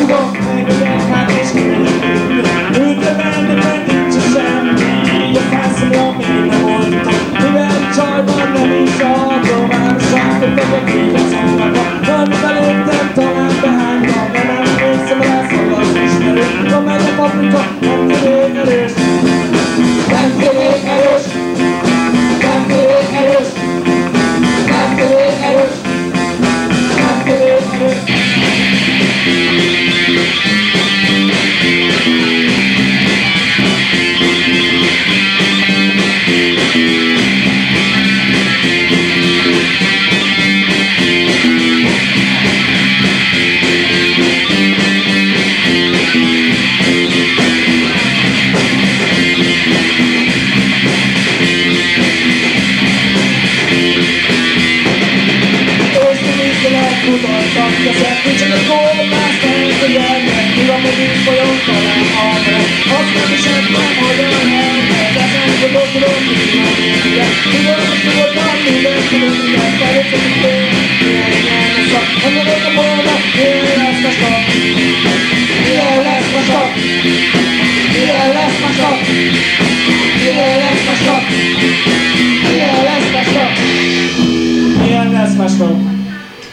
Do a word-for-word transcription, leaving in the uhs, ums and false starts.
tudom, megölök, hát és kimegyek. Őtre venni, mert nincs semmi. Így a felszomlom, még nem oldítom. Mivel csajban nem is adom. Már sarkot vagyok, így az óvakban. Valamivel léptem, talán behánytam. De nem emlékszem, rászol az ismerő. Van meg a paprika, nem elég erős. Nem elég erős. Nem elég erős. Nem elég erős. Nem elég erős. Kutattak kezet, csak a kópásztányt a gyermek. Uram, hogy így folyom talán almát. Azt nem is ettem, hogy a helyet. Ezen gondolkodom, hogy nem érje. Tudom, hogy nyugodtan mindent tudom, mindent felőszem, hogy én milyen nyelvesza. Annyagok a bolna, milyen lesz a stap. Milyen lesz a stap. Milyen lesz a stap. Milyen lesz a stap. Milyen lesz a stap. Milyen lesz a stap.